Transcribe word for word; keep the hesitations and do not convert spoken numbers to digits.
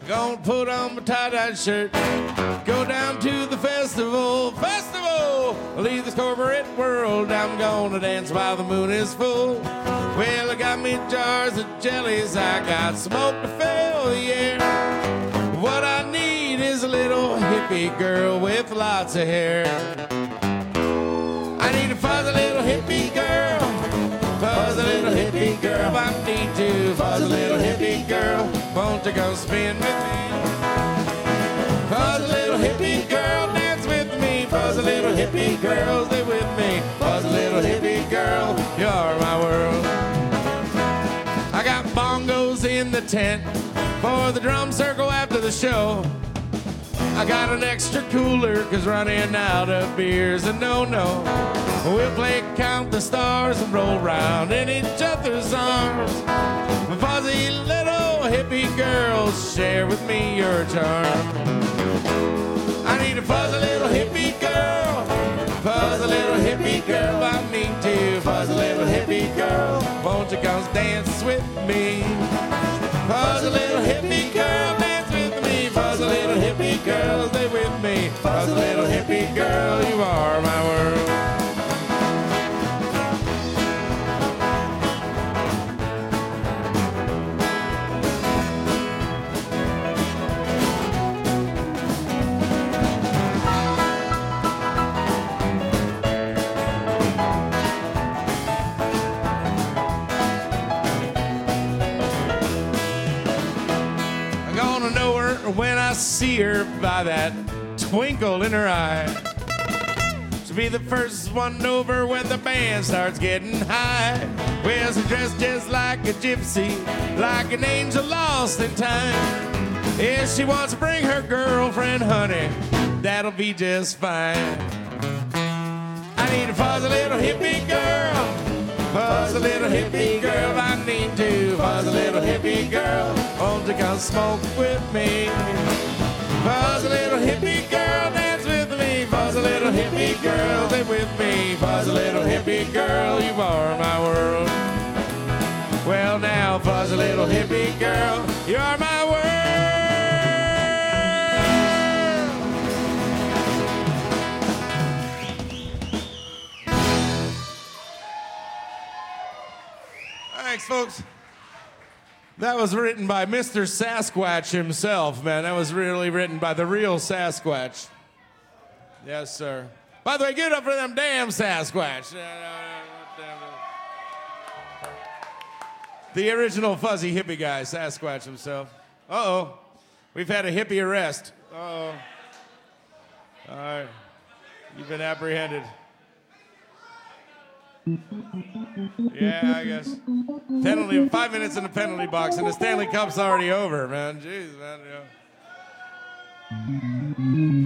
Gonna put on my tie-dye shirt, go down to the festival, festival, leave this corporate world. I'm gonna dance while the moon is full. Well, I got me jars of jellies, I got smoke to fill the air. What I need is a little hippie girl with lots of hair. I need a fuzzy little hippie girl, fuzzy little hippie girl. I need to fuzzy little hippie girl. Won't you go spin with me? Fuzzy little hippie girl, dance with me. Fuzzy little hippie girl, stay with me. Fuzzy little hippie girl, you're my world. I got bongos in the tent for the drum circle after the show. I got an extra cooler cause running out of beers and no, no. We'll play count the stars and roll round in each other's arms. Fuzzy little hippie girls, share with me your charm. I need a fuzzy little hippie girl, fuzzy little hippie girl. I need to fuzzy little hippie girl. Won't you come dance with me? Fuzzy little hippie girl, dance with me. Fuzzy little hippie girl, stay with me. Fuzzy little hippie girl, you are my world. When I see her by that twinkle in her eye, she'll be the first one over when the band starts getting high. Well, she's dressed just like a gypsy, like an angel lost in time. If she wants to bring her girlfriend, honey, that'll be just fine. I need a fuzzy little hippie girl, fuzzy little hippie girl. I need to fuzzy little hippie girl. Won't you come smoke with me? Fuzzy little hippie girl, dance with me. Fuzzy little hippie girl, stay with me. Fuzzy little hippie girl, you are my world. Well now, fuzzy little hippie girl, you are my world. Thanks, folks. That was written by Mister Sasquatch himself, man. That was really written by the real Sasquatch. Yes, sir. By the way, give it up for them damn Sasquatch. The original fuzzy hippie guy, Sasquatch himself. Uh-oh. We've had a hippie arrest. Uh-oh. All right. You've been apprehended. Yeah, I guess. Penalty, five minutes in the penalty box, and the Stanley Cup's already over, man. Jeez, man. Yeah.